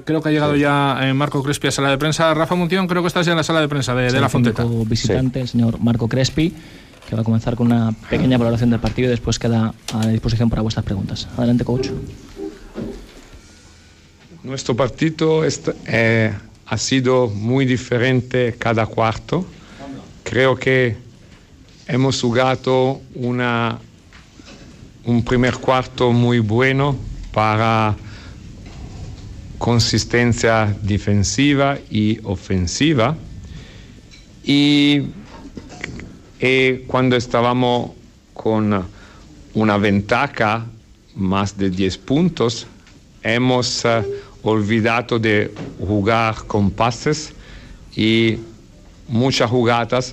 creo que ha llegado ya Marco Crespi a sala de prensa. Rafa Munción, creo que estás ya en la sala de prensa de La Fonteta. El visitante, el señor Marco Crespi, que va a comenzar con una pequeña valoración del partido y después queda a disposición para vuestras preguntas. Adelante, coach. Nuestro partido ha sido muy diferente cada cuarto. Creo que hemos jugado un primer cuarto muy bueno para consistencia defensiva y ofensiva. Y cuando estábamos con una ventaja más de 10 puntos, hemos olvidado de jugar con pases y muchas jugadas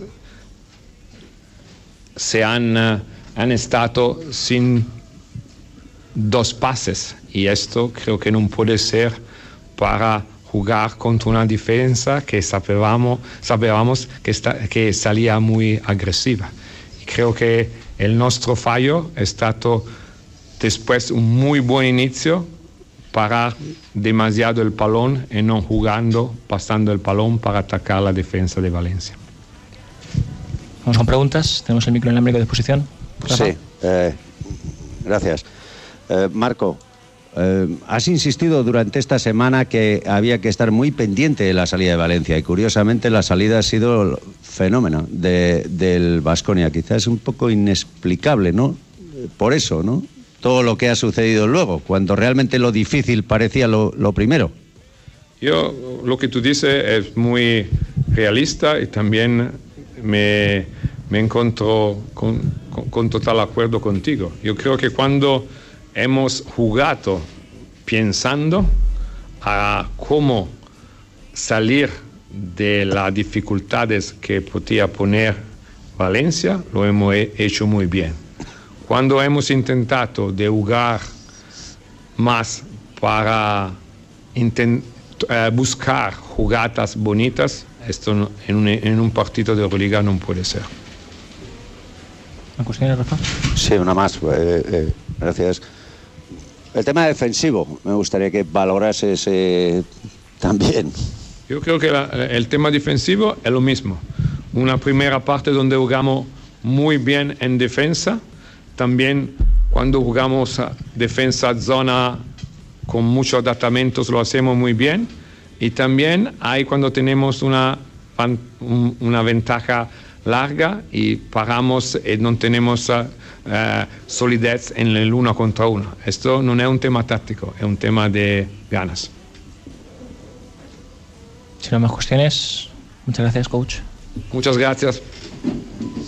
han estado sin 2 pases, y esto creo que no puede ser para jugar contra una defensa que sabíamos que salía muy agresiva. Y creo que el nuestro fallo ha estado después un muy buen inicio, parar demasiado el balón y no jugando, pasando el balón para atacar la defensa de Valencia. Vamos con preguntas. Tenemos el micro inalámbrico a disposición. Rafa. Sí, gracias. Marco, has insistido durante esta semana que había que estar muy pendiente de la salida de Valencia, y curiosamente la salida ha sido fenómeno del Baskonia. Quizás es un poco inexplicable, ¿no? Por eso, ¿no? Todo lo que ha sucedido luego, cuando realmente lo difícil parecía lo primero. Lo que tú dices es muy realista, y también me encuentro con total acuerdo contigo. Yo creo que cuando hemos jugado pensando a cómo salir de las dificultades que podía poner Valencia, lo hemos hecho muy bien. Cuando hemos intentado de jugar más para buscar jugadas bonitas, esto en un partido de Euroliga no puede ser. ¿Una cuestión, Rafa? Sí, una más. Gracias. El tema defensivo, me gustaría que valorases también. Yo creo que el tema defensivo es lo mismo. Una primera parte donde jugamos muy bien en defensa. También cuando jugamos defensa zona con muchos adaptamientos lo hacemos muy bien. Y también hay cuando tenemos una ventaja larga y paramos y no tenemos solidez en el 1 contra 1. Esto no es un tema táctico, es un tema de ganas. Si no hay más cuestiones, muchas gracias, coach. Muchas gracias.